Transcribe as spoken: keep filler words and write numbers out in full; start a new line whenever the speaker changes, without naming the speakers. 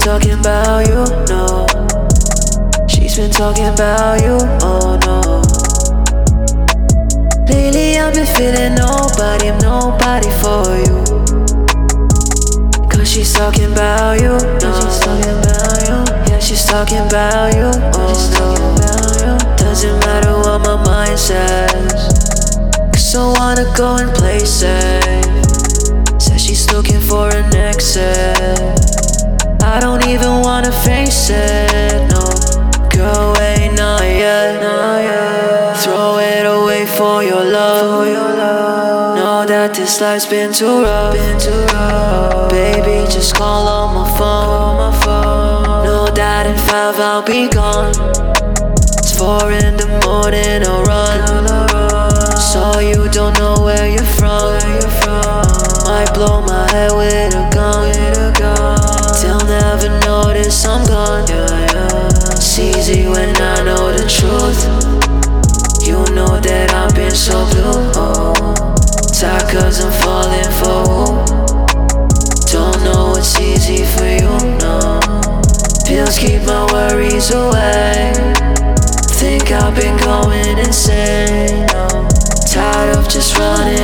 talking about you, no. She's been talking about you, oh no. Lately I've been feeling nobody, I'm nobody for you. Cause she's talking about you, no. She's talking about you, yeah, she's talking about you, oh no. Doesn't matter what my mind says, cause I wanna go and play safe. Says she's looking for an exit. I don't even wanna face it, no. Girl, wait, not yet, not yet. Throw it away for your love. Know that this life's been too rough, been too rough. Baby, just call on my phone. Know that in five I'll be gone. It's four in the morning, I'll run. So you don't know where you're from. Might blow my head with a gun. They'll never notice I'm gone. It's easy when I know the truth. You know that I've been so blue, oh. Tired cause I'm falling for who? Don't know what's easy for you, no. Pills keep my worries away. Think I've been going insane, no. Tired of just running